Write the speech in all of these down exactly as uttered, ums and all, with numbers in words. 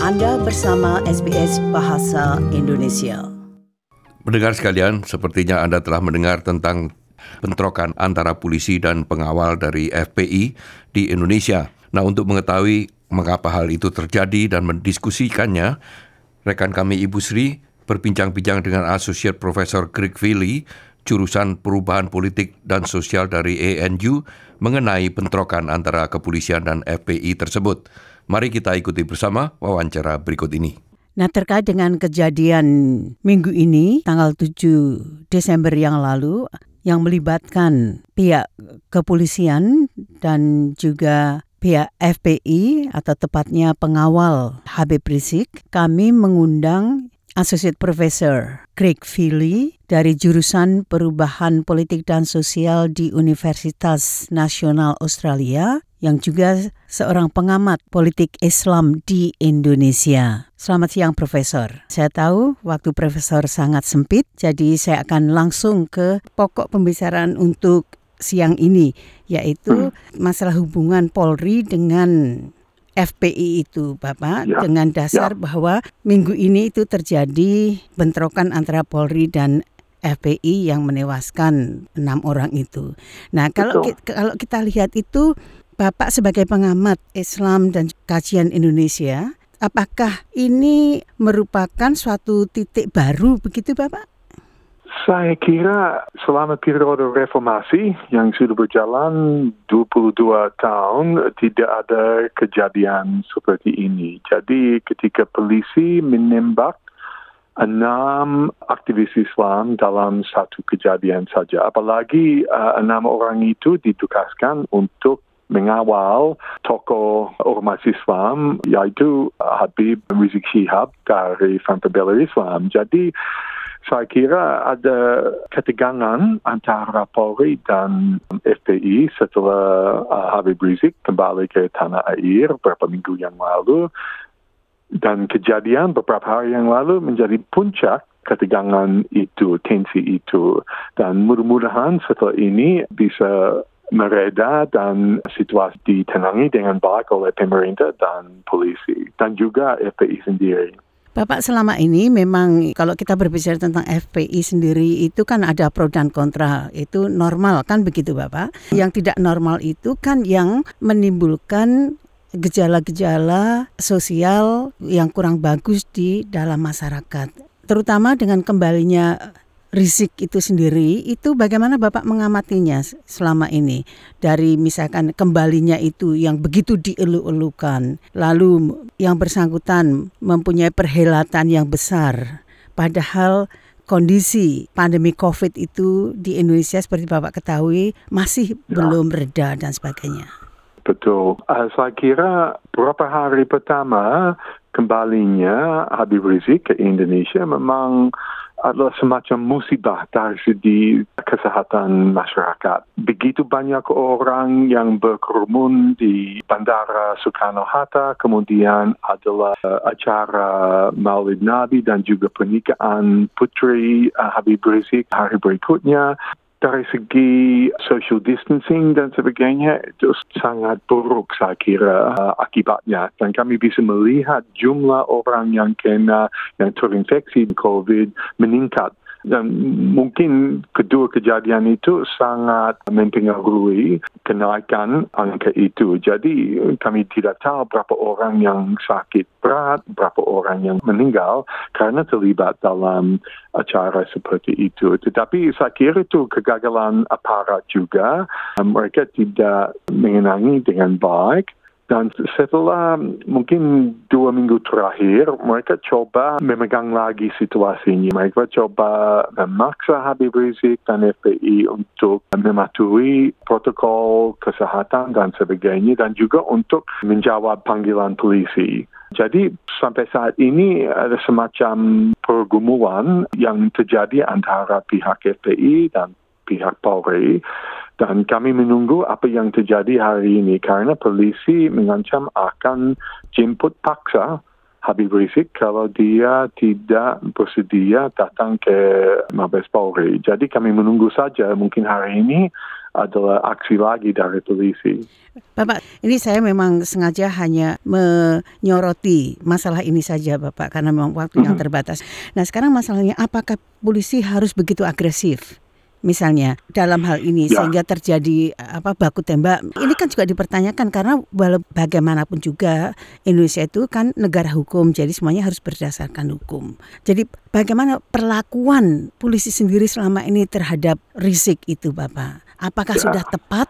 Anda bersama S B S Bahasa Indonesia. Pendengar sekalian, sepertinya Anda telah mendengar tentang bentrokan antara polisi dan pengawal dari F P I di Indonesia. Nah, untuk mengetahui mengapa hal itu terjadi dan mendiskusikannya, rekan kami Ibu Sri berbincang-bincang dengan Associate Professor Craig Feely, jurusan Perubahan Politik dan Sosial dari A N U, mengenai bentrokan antara kepolisian dan F P I tersebut. Mari kita ikuti bersama wawancara berikut ini. Nah, terkait dengan kejadian minggu ini, tanggal tujuh Desember yang lalu, yang melibatkan pihak kepolisian dan juga pihak F P I atau tepatnya pengawal Habib Rizik, kami mengundang Associate Professor Craig Feely dari jurusan Perubahan Politik dan Sosial di Universitas Nasional Australia, yang juga seorang pengamat politik Islam di Indonesia. Selamat siang, Profesor. Saya tahu waktu Profesor sangat sempit, jadi saya akan langsung ke pokok pembicaraan untuk siang ini, yaitu masalah hubungan Polri dengan F P I itu, Bapak, ya, dengan dasar ya. bahwa minggu ini itu terjadi bentrokan antara Polri dan F P I yang menewaskan enam orang itu. Nah, kalau ki- kalau kita lihat itu, Bapak sebagai pengamat Islam dan kajian Indonesia, apakah ini merupakan suatu titik baru begitu, Bapak? Saya kira selama periode reformasi yang sudah berjalan dua puluh dua tahun tidak ada kejadian seperti ini. Jadi ketika polisi menembak enam aktivis Islam dalam satu kejadian saja, apalagi uh, enam orang itu ditugaskan untuk mengawal tokoh ormas Islam, yaitu Habib Rizik Syihab dari Front Pembela Islam. Jadi saya kira ada ketegangan antara Polri dan F P I setelah uh, Habib Rizik kembali ke tanah air beberapa minggu yang lalu, dan kejadian beberapa hari yang lalu menjadi puncak ketegangan itu, tensi itu, dan mudah-mudahan setelah ini bisa mereda dan situasi ditenangi dengan baik oleh pemerintah dan polisi dan juga F P I sendiri. Bapak, selama ini memang kalau kita berbicara tentang F P I sendiri itu kan ada pro dan kontra. Itu normal kan begitu, Bapak? Yang tidak normal itu kan yang menimbulkan gejala-gejala sosial yang kurang bagus di dalam masyarakat. Terutama dengan kembalinya Rizik itu sendiri, itu bagaimana Bapak mengamatinya selama ini? Dari misalkan kembalinya itu yang begitu dielu-elukan, lalu yang bersangkutan mempunyai perhelatan yang besar, padahal kondisi pandemi COVID itu di Indonesia seperti Bapak ketahui masih ya. belum reda dan sebagainya. Betul. Uh, saya kira beberapa hari pertama kembalinya Habib Rizik ke Indonesia memang adalah semacam musibah dari segi kesehatan masyarakat. Begitu banyak orang yang berkerumun di Bandara Soekarno-Hatta, kemudian adalah uh, acara Maulid Nabi dan juga pernikahan putri uh, Habib Rizik hari berikutnya. Dari segi social distancing dan sebagainya, itu sangat buruk saya kira uh, akibatnya. Dan kami bisa melihat jumlah orang yang kena, yang terinfeksi COVID meningkat. Dan mungkin kedua kejadian itu sangat mempengaruhi kenaikan angka itu. Jadi kami tidak tahu berapa orang yang sakit berat, berapa orang yang meninggal karena terlibat dalam acara seperti itu. Tetapi saya kira itu kegagalan aparat juga. Mereka tidak mengenangi dengan baik. Dan setelah mungkin dua minggu terakhir, mereka coba memegang lagi situasinya. Mereka coba memaksa Habib Rizik dan F P I untuk mematuhi protokol kesehatan dan sebagainya, dan juga untuk menjawab panggilan polisi. Jadi sampai saat ini ada semacam pergumulan yang terjadi antara pihak F P I dan pihak Polri. Dan kami menunggu apa yang terjadi hari ini karena polisi mengancam akan jemput paksa Habib Rizik kalau dia tidak bersedia datang ke Mabes Polri. Jadi kami menunggu saja mungkin hari ini adalah aksi lagi dari polisi. Bapak, ini saya memang sengaja hanya menyoroti masalah ini saja, Bapak, karena memang waktu yang terbatas. Nah, sekarang masalahnya apakah polisi harus begitu agresif? Misalnya dalam hal ini ya. Sehingga terjadi apa baku tembak. Ini kan juga dipertanyakan karena walau bagaimanapun juga Indonesia itu kan negara hukum, jadi semuanya harus berdasarkan hukum. Jadi bagaimana perlakuan polisi sendiri selama ini terhadap Rizik itu, Bapak? Apakah ya. sudah tepat?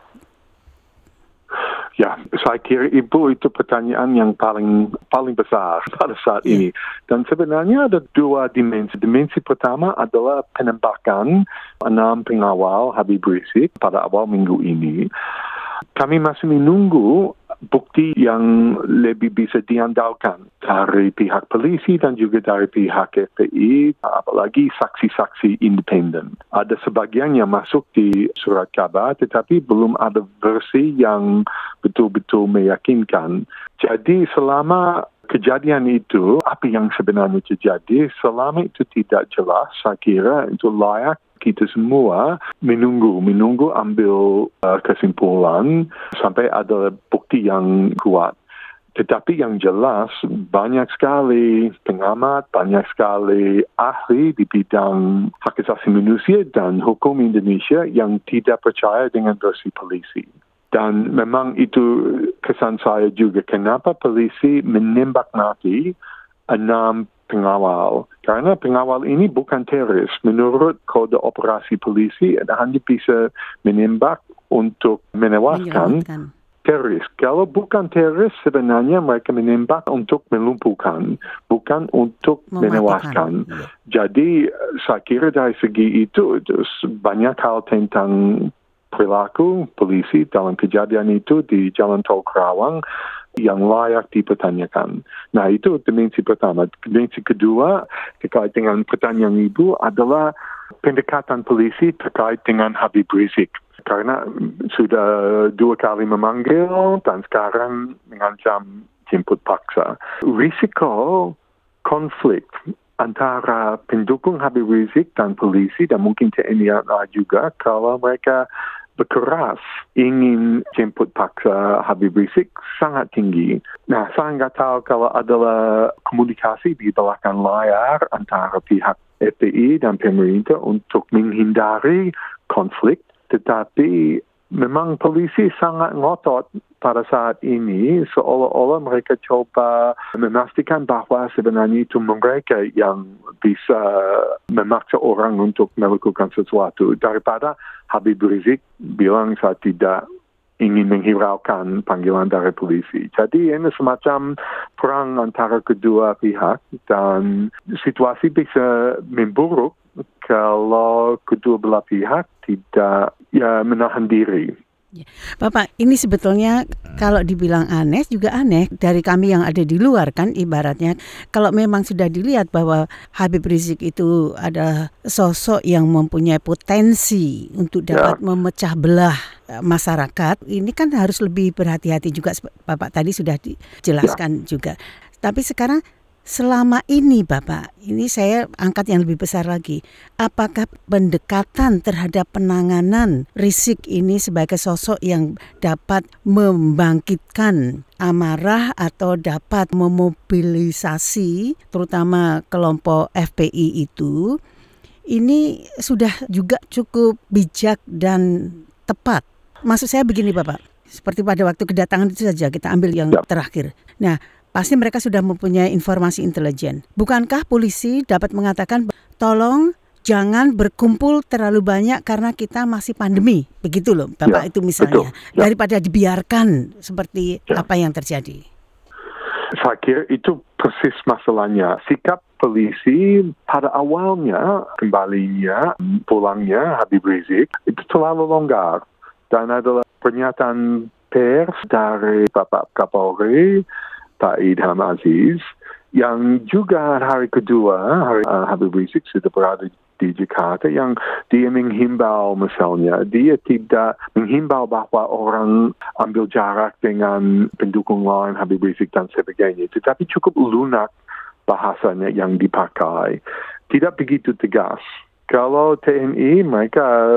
Ya, saya kira ibu itu pertanyaan yang paling paling besar pada saat yeah. ini. Dan sebenarnya ada dua dimensi. Dimensi pertama adalah penembakan enam pengawal Habib Rizik pada awal minggu ini. Kami masih menunggu bukti yang lebih bisa diandalkan dari pihak polisi dan juga dari pihak F P I, apalagi saksi-saksi independen. Ada sebagian yang masuk di surat khabar, tetapi belum ada versi yang betul-betul meyakinkan. Jadi selama kejadian itu, apa yang sebenarnya terjadi, selama itu tidak jelas, saya kira itu layak kita semua menunggu, menunggu ambil uh, kesimpulan sampai ada bukti yang kuat. Tetapi yang jelas, banyak sekali pengamat, banyak sekali ahli di bidang hak asasi manusia dan hukum Indonesia yang tidak percaya dengan versi polisi. Dan memang itu kesan saya juga, kenapa polisi menembak mati enam pengawal. Karena pengawal ini bukan teroris. Menurut kode operasi polisi, hanya bisa menembak untuk menewaskan teroris. Kalau bukan teroris, sebenarnya mereka menembak untuk melumpuhkan, bukan untuk mematikan. Menewaskan. Ya. Jadi, saya kira dari segi itu, banyak hal tentang perilaku polisi dalam kejadian itu di Jalan Tol Kerawang yang layak dipertanyakan. Nah, itu dimensi pertama. Dimensi kedua, terkait dengan pertanyaan ibu, adalah pendekatan polisi terkait dengan Habib Rizik. Karena sudah dua kali memanggil dan sekarang mengancam jemput paksa. Risiko konflik antara pendukung Habib Rizik dan polisi dan mungkin T N I juga kalau mereka berkeras ingin jemput paksa Habib Rizik sangat tinggi. Nah, saya nggak tahu kalau adalah komunikasi di belakang layar antara pihak F P I dan pemerintah untuk menghindari konflik, tetapi memang polisi sangat ngotot pada saat ini, seolah-olah mereka coba memastikan bahwa sebenarnya itu mereka yang bisa memaksa orang untuk melakukan sesuatu. Daripada Habib Rizik bilang saya tidak ingin menghiraukan panggilan dari polisi. Jadi ini semacam perang antara kedua pihak dan situasi bisa memburuk kalau kedua belah pihak tidak ya menahan diri. Bapak, ini sebetulnya kalau dibilang aneh juga aneh dari kami yang ada di luar kan ibaratnya. Kalau memang sudah dilihat bahwa Habib Rizik itu adalah sosok yang mempunyai potensi untuk dapat ya. memecah belah masyarakat, ini kan harus lebih berhati-hati juga. Bapak tadi sudah dijelaskan ya. juga. Tapi sekarang selama ini Bapak, ini saya angkat yang lebih besar lagi. Apakah pendekatan terhadap penanganan Rizik ini sebagai sosok yang dapat membangkitkan amarah atau dapat memobilisasi terutama kelompok F P I itu, ini sudah juga cukup bijak dan tepat. Maksud saya begini Bapak, seperti pada waktu kedatangan itu saja kita ambil yang terakhir. Nah, pasti mereka sudah mempunyai informasi intelijen. Bukankah polisi dapat mengatakan, tolong jangan berkumpul terlalu banyak karena kita masih pandemi. Begitu loh, Bapak ya, itu misalnya. Ya. Daripada dibiarkan seperti ya. apa yang terjadi. Saya kira itu persis masalahnya. Sikap polisi pada awalnya, kembalinya, pulangnya Habib Rizik, itu terlalu longgar. Dan adalah pernyataan pers dari Bapak Kapolri, Pak Idham Aziz, yang juga hari kedua, hari uh, Habib Rizik sudah berada di Jakarta, yang dia menghimbau misalnya, dia tidak menghimbau bahwa orang ambil jarak dengan pendukung lain Habib Rizik dan sebagainya, tetapi cukup lunak bahasanya yang dipakai. Tidak begitu tegas. Kalau T N I mereka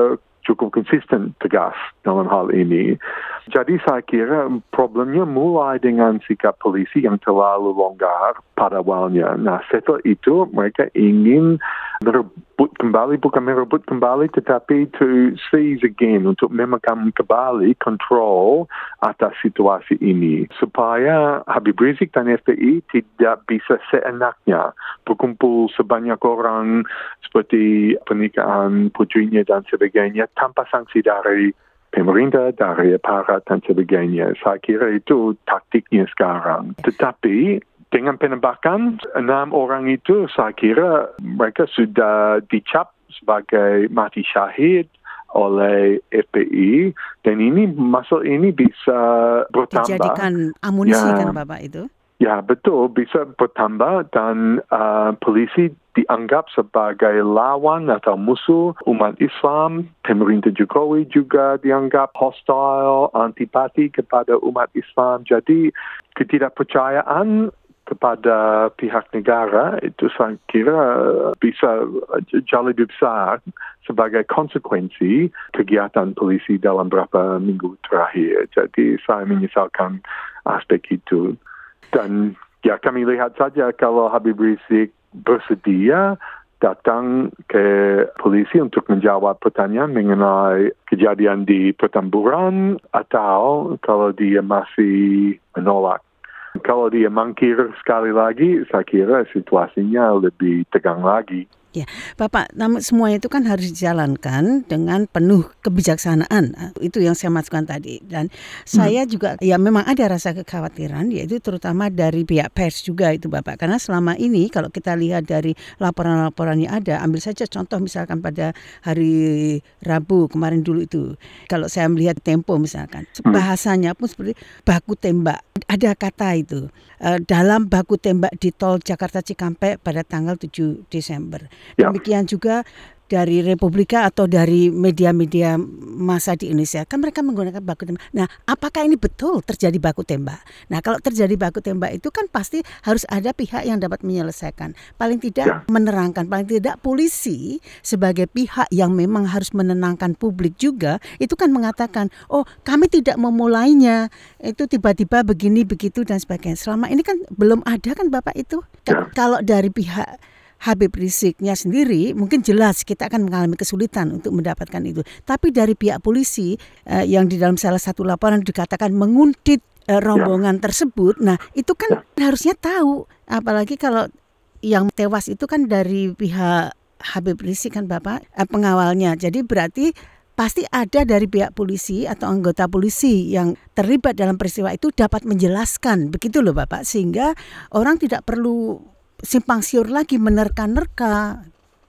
cukup konsisten tegas dalam hal ini. Jadi saya kira problemnya mulai dengan sikap polisi yang terlalu longgar pada awalnya. Nah, setelah itu mereka ingin merebut kembali, bukan merebut kembali, tetapi to seize again, untuk memegang kembali kontrol atas situasi ini. Supaya Habib Rizik dan F P I tidak bisa seenaknya berkumpul sebanyak orang seperti pernikahan putrinya dan sebagainya tanpa sanksi dari pemerintah, dari aparat dan sebagainya. Saya kira itu taktiknya sekarang. Tetapi dengan penembakan enam orang itu, saya kira mereka sudah dicap sebagai mati syahid oleh F P I, dan ini masalah ini bisa bertambah. Dijadikan amunisi ya, kan Bapak itu? Ya, betul, bisa bertambah, dan uh, polisi dianggap sebagai lawan atau musuh umat Islam. Pemerintah Jokowi juga dianggap hostile, antipati kepada umat Islam. Jadi ketidakpercayaan kepada pihak negara itu saya kira bisa jauh lebih besar sebagai konsekuensi kegiatan polisi dalam beberapa minggu terakhir. Jadi saya menyesalkan aspek itu. Dan ya, kami lihat saja kalau Habib Rizik bersedia datang ke polisi untuk menjawab pertanyaan mengenai kejadian di Petamburan, atau kalau dia masih menolak. Kalau dia mangkir sekali lagi, saya kira situasinya lebih tegang lagi. Ya, Bapak, namun semua itu kan harus dijalankan dengan penuh kebijaksanaan. Itu yang saya maksudkan tadi. Dan saya hmm. juga, ya memang ada rasa kekhawatiran, yaitu terutama dari pihak pers juga itu Bapak. Karena selama ini kalau kita lihat dari laporan-laporan yang ada, ambil saja contoh misalkan pada hari Rabu kemarin dulu itu. Kalau saya melihat Tempo misalkan, bahasanya pun seperti baku tembak. Ada kata itu, dalam baku tembak di tol Jakarta Cikampek pada tanggal tujuh Desember. Ya. Demikian juga dari Republika atau dari media-media massa di Indonesia, kan mereka menggunakan baku tembak. Nah, apakah ini betul terjadi baku tembak? Nah, kalau terjadi baku tembak itu kan pasti harus ada pihak yang dapat menyelesaikan. Paling tidak ya. menerangkan, paling tidak polisi sebagai pihak yang memang harus menenangkan publik juga, itu kan mengatakan, oh kami tidak memulainya, itu tiba-tiba begini, begitu dan sebagainya. Selama ini kan belum ada kan Bapak itu. Ya. Kalau dari pihak Habib Riziknya sendiri mungkin jelas kita akan mengalami kesulitan untuk mendapatkan itu. Tapi dari pihak polisi eh, yang di dalam salah satu laporan dikatakan menguntit eh, rombongan ya. tersebut. Nah itu kan ya. harusnya tahu. Apalagi kalau yang tewas itu kan dari pihak Habib Rizik kan Bapak, eh, pengawalnya. Jadi berarti pasti ada dari pihak polisi atau anggota polisi yang terlibat dalam peristiwa itu dapat menjelaskan. Begitu loh Bapak. Sehingga orang tidak perlu simpang siur lagi, menerka-nerka.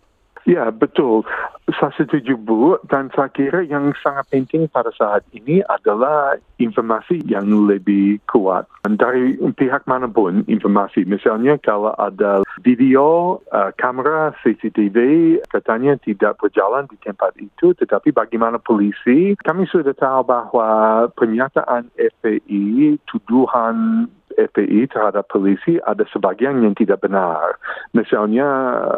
Ya, betul. Saya setuju, Bu. Dan saya kira yang sangat penting pada saat ini adalah informasi yang lebih kuat. Dan dari pihak manapun informasi. Misalnya kalau ada video, uh, kamera, C C T V, katanya tidak berjalan di tempat itu. Tetapi bagaimana polisi? Kami sudah tahu bahwa pernyataan F P I, tuduhan F P I terhadap polisi ada sebagian yang tidak benar. Misalnya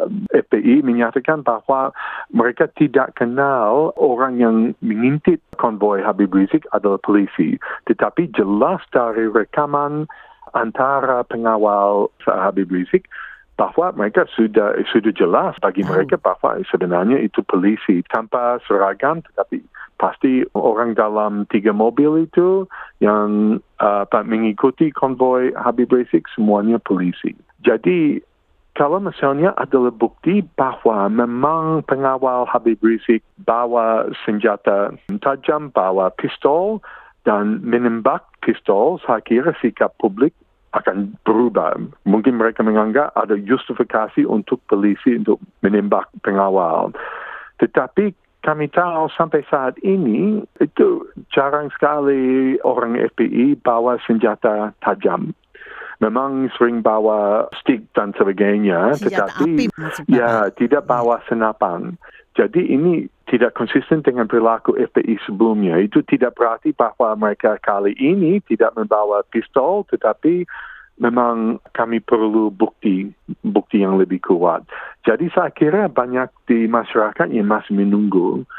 F P I menyatakan bahwa mereka tidak kenal orang yang mengintip konvoi Habib Rizik adalah polisi. Tetapi jelas dari rekaman antara pengawal Habib Rizik bahwa mereka sudah sudah jelas bagi mereka bahwa sebenarnya itu polisi tanpa seragam, tetapi pasti orang dalam tiga mobil itu yang uh, mengikuti konvoi Habib Rizik semuanya polisi. Jadi kalau misalnya adalah bukti bahwa memang pengawal Habib Rizik bawa senjata tajam, bawa pistol dan menembak pistol, saya kira sikap publik akan berubah. Mungkin mereka menganggap ada justifikasi untuk polisi untuk menembak pengawal. Tetapi kami tahu sampai saat ini itu jarang sekali orang F P I bawa senjata tajam. Memang sering bawa stick dan sebagainya, senjata tetapi api, ya tidak bawa senapan. Jadi ini tidak konsisten dengan perilaku F P I sebelumnya. Itu tidak berarti bahwa mereka kali ini tidak membawa pistol, tetapi memang kami perlu bukti, bukti yang lebih kuat. Jadi saya kira banyak di masyarakat yang masih menunggu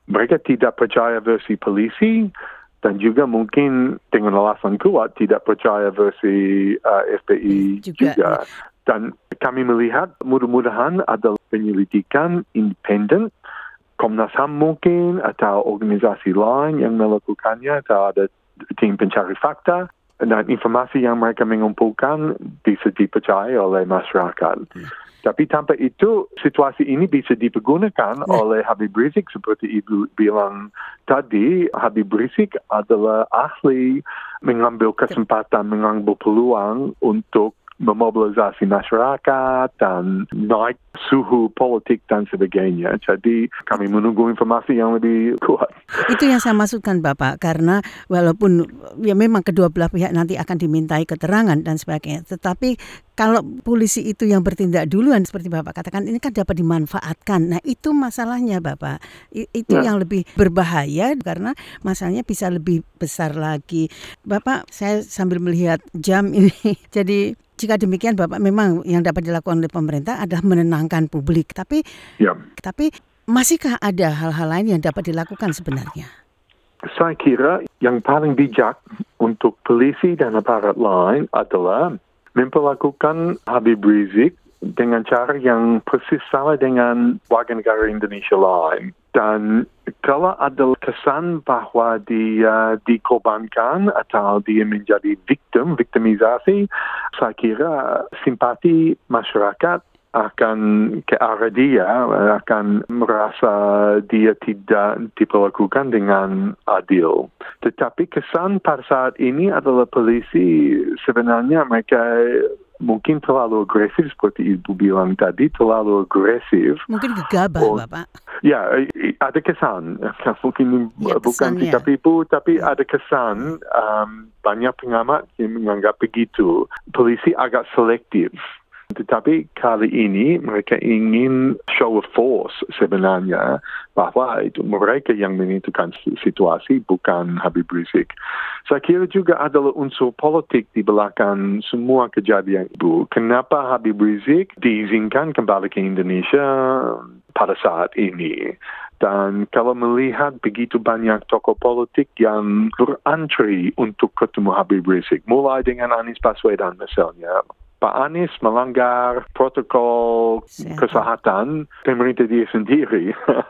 mereka tidak percaya versi polisi dan juga mungkin dengan alasan kuat tidak percaya versi uh, F B I juga. juga. Dan kami melihat mudah-mudahan ada penyelidikan independen, Komnas H A M mungkin atau organisasi lain yang melakukannya atau ada tim pencari fakta dan informasi yang mereka mengumpulkan bisa dipercaya oleh masyarakat. Hmm. Tapi tanpa itu situasi ini bisa dipergunakan yeah. oleh Habib Rizik seperti Ibu bilang tadi. Habib Rizik adalah ahli mengambil kesempatan, mengambil peluang untuk memobilisasi masyarakat dan naik suhu politik dan sebagainya. Jadi kami menunggu informasi yang lebih kuat. Itu yang saya maksudkan Bapak, karena walaupun ya memang kedua belah pihak nanti akan dimintai keterangan dan sebagainya, tetapi kalau polisi itu yang bertindak duluan seperti Bapak katakan, ini kan dapat dimanfaatkan. Nah itu masalahnya Bapak. Itu ya. Yang lebih berbahaya karena masalahnya bisa lebih besar lagi. Bapak, saya sambil melihat jam ini, jadi jika demikian Bapak, memang yang dapat dilakukan oleh pemerintah adalah menenangkan publik. Tapi, ya. tapi masihkah ada hal-hal lain yang dapat dilakukan sebenarnya? Saya kira yang paling bijak untuk polisi dan aparat lain adalah memperlakukan Habib Rizik dengan cara yang persis sama dengan warga negara Indonesia lain. Dan kalau ada kesan bahwa dia dikorbankan atau dia menjadi victim, victimisasi, saya kira simpati masyarakat akan ke arah dia, akan merasa dia tidak diperlakukan dengan adil. Tetapi kesan pada saat ini adalah polisi sebenarnya mereka mungkin terlalu agresif seperti Ibu bilang tadi, terlalu agresif. Mungkin gegabah, oh, Bapak. Ya, ada kesan. Mungkin ya, bukan sikap Ibu, tapi ya. Ada kesan. Um, banyak pengamat yang menganggap begitu. Polisi agak selektif. Tetapi kali ini mereka ingin show of force sebenarnya bahwa itu mereka yang menentukan situasi, bukan Habib Rizik. Saya kira juga adalah unsur politik di belakang semua kejadian itu. Kenapa Habib Rizik diizinkan kembali ke Indonesia pada saat ini? Dan kalau melihat begitu banyak tokoh politik yang berantri untuk ketemu Habib Rizik, mulai dengan Anies Baswedan misalnya, Pak Anies melanggar protokol Sehat. kesehatan pemerintah dia sendiri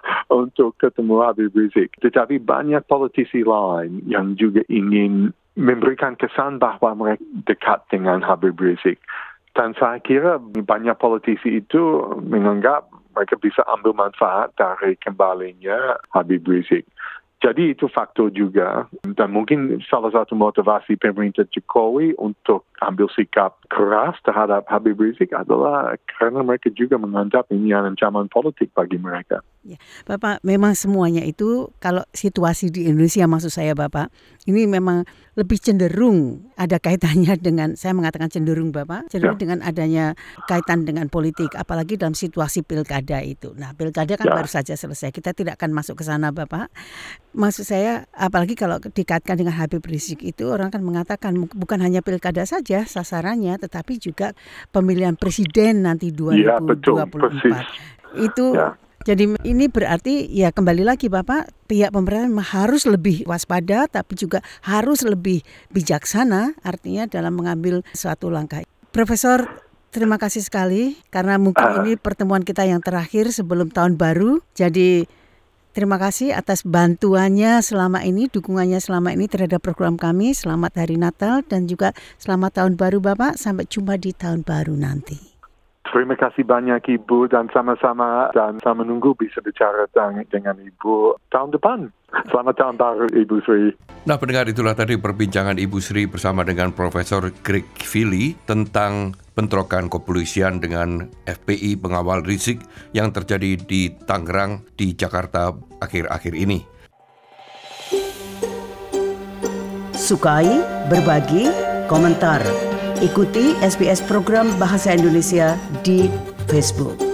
untuk ketemu Habib Rizik. Tetapi banyak politisi lain yang juga ingin memberikan kesan bahwa mereka dekat dengan Habib Rizik. Dan saya kira banyak politisi itu menganggap mereka bisa ambil manfaat dari kembalinya Habib Rizik. Jadi itu faktor juga, dan mungkin salah satu motivasi pemerintah Jokowi untuk ambil sikap keras terhadap Habib Rizik adalah karena mereka juga menganggap ini ancaman politik bagi mereka. Ya, Bapak, memang semuanya itu kalau situasi di Indonesia maksud saya Bapak, ini memang lebih cenderung ada kaitannya dengan, saya mengatakan cenderung Bapak, cenderung ya. Dengan adanya kaitan dengan politik, apalagi dalam situasi pilkada itu. Nah, pilkada kan ya. baru saja selesai, kita tidak akan masuk ke sana Bapak. Maksud saya, apalagi kalau dikaitkan dengan Habib Rizik itu, orang kan mengatakan bukan hanya pilkada saja sasarannya, tetapi juga pemilihan presiden nanti dua ribu dua puluh empat. Ya, itu ya. Jadi ini berarti ya kembali lagi Bapak, pihak pemerintah harus lebih waspada tapi juga harus lebih bijaksana artinya dalam mengambil suatu langkah. Profesor, terima kasih sekali karena mungkin uh. ini pertemuan kita yang terakhir sebelum tahun baru. Jadi terima kasih atas bantuannya selama ini, dukungannya selama ini terhadap program kami. Selamat Hari Natal dan juga selamat Tahun Baru Bapak. Sampai jumpa di Tahun Baru nanti. Terima kasih banyak Ibu dan sama-sama dan saya menunggu bisa bicara dengan Ibu tahun depan. Selamat Tahun Baru Ibu Sri. Nah pendengar, itulah tadi perbincangan Ibu Sri bersama dengan Profesor Greg Fili tentang bentrokan kepolisian dengan F P I pengawal Rizik yang terjadi di Tangerang di Jakarta akhir-akhir ini. Sukai, berbagi, komentar. Ikuti S B S program Bahasa Indonesia di Facebook.